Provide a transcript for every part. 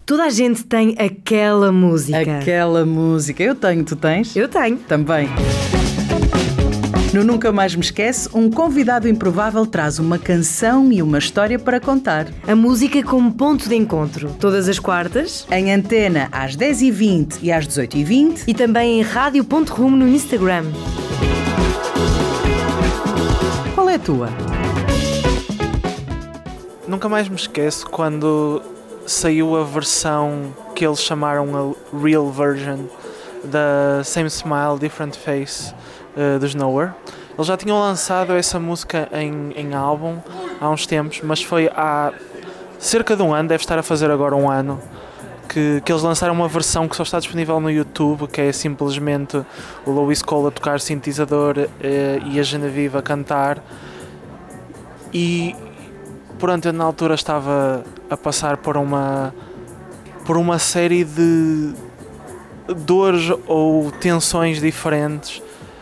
Toda a gente tem aquela música. Aquela música. Eu tenho, tu tens? Eu tenho. Também. No Nunca Mais Me Esquece, um convidado improvável traz uma canção e uma história para contar. A música como ponto de encontro. Todas as quartas. Em antena às 10h20 e às 18h20. E também em rádio.rumo no Instagram. Qual é a tua? Nunca mais me esqueço quando saiu a versão que eles chamaram a Real Version da Same Smile, Different Face dos Nowhere. Eles já tinham lançado essa música em álbum há uns tempos, mas foi há cerca de um ano, deve estar a fazer agora um ano, que eles lançaram uma versão que só está disponível no YouTube, que é simplesmente o Louis Cole a tocar sintetizador e a Genevieve a cantar. E pronto, eu na altura estava a passar por uma série de dores ou tensões diferentes.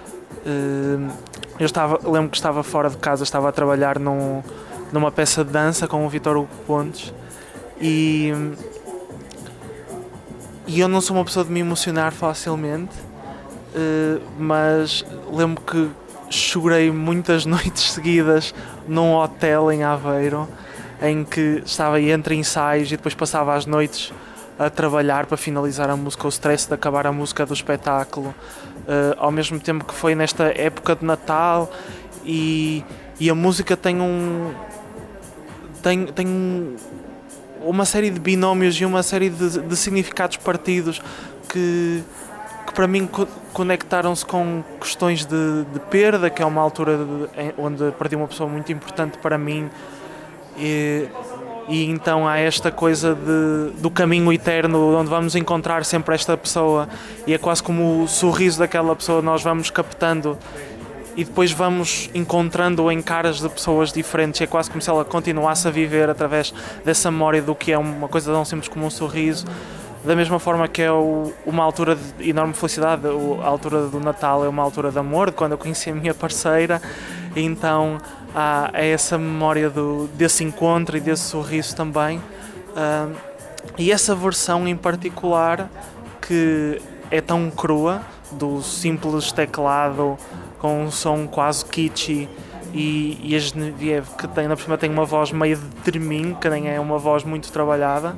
Lembro que estava fora de casa, estava a trabalhar numa peça de dança com o Vítor Hugo Pontes e eu não sou uma pessoa de me emocionar facilmente, mas lembro que chorei muitas noites seguidas num hotel em Aveiro, em que estava entre ensaios e depois passava as noites a trabalhar para finalizar a música, o stress de acabar a música do espetáculo, ao mesmo tempo que foi nesta época de Natal e a música tem uma série de binómios e uma série de significados partidos que para mim conectaram-se com questões de perda, que é uma altura onde perdi uma pessoa muito importante para mim, e então há esta coisa do caminho eterno, onde vamos encontrar sempre esta pessoa e é quase como o sorriso daquela pessoa nós vamos captando e depois vamos encontrando em caras de pessoas diferentes, é quase como se ela continuasse a viver através dessa memória do que é uma coisa tão simples como um sorriso. Da mesma forma que é uma altura de enorme felicidade, a altura do Natal é uma altura de amor, de quando eu conheci a minha parceira, então há essa memória desse encontro e desse sorriso também. E essa versão em particular, que é tão crua, do simples teclado com um som quase kitschy, e a Genevieve, que na por cima tem uma voz meio de tremim, que nem é uma voz muito trabalhada,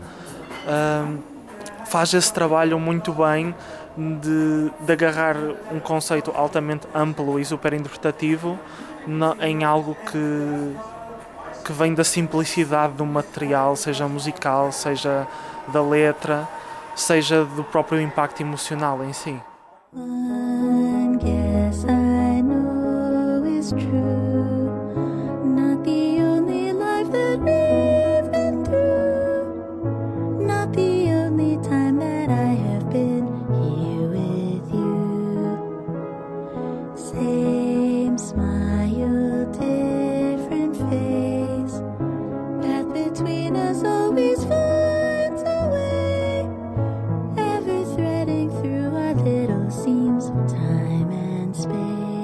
faz esse trabalho muito bem de agarrar um conceito altamente amplo e super interpretativo em algo que vem da simplicidade do material, seja musical, seja da letra, seja do próprio impacto emocional em si. One guess I know is true, not the only life that we've been through, not the only time that I have been here with you. Same smile, different face, path between us always finds a way, ever threading through our little seams of time and space.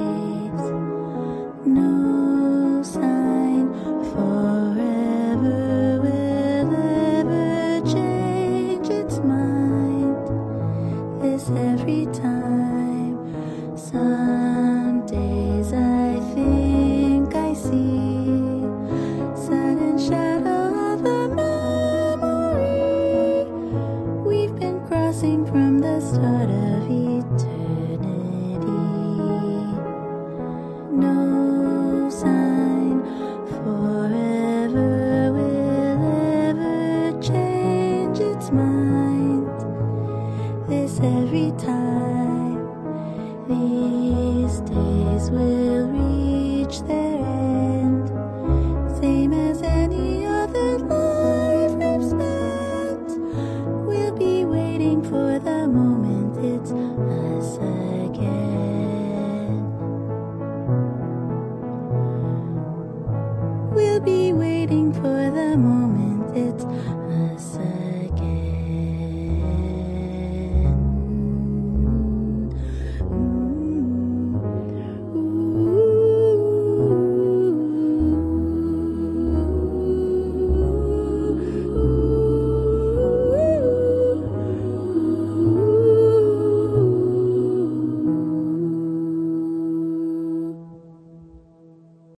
No sign forever will ever change its mind. This every time. Some days I think I see sudden shadow of a memory. We've been crossing from the start of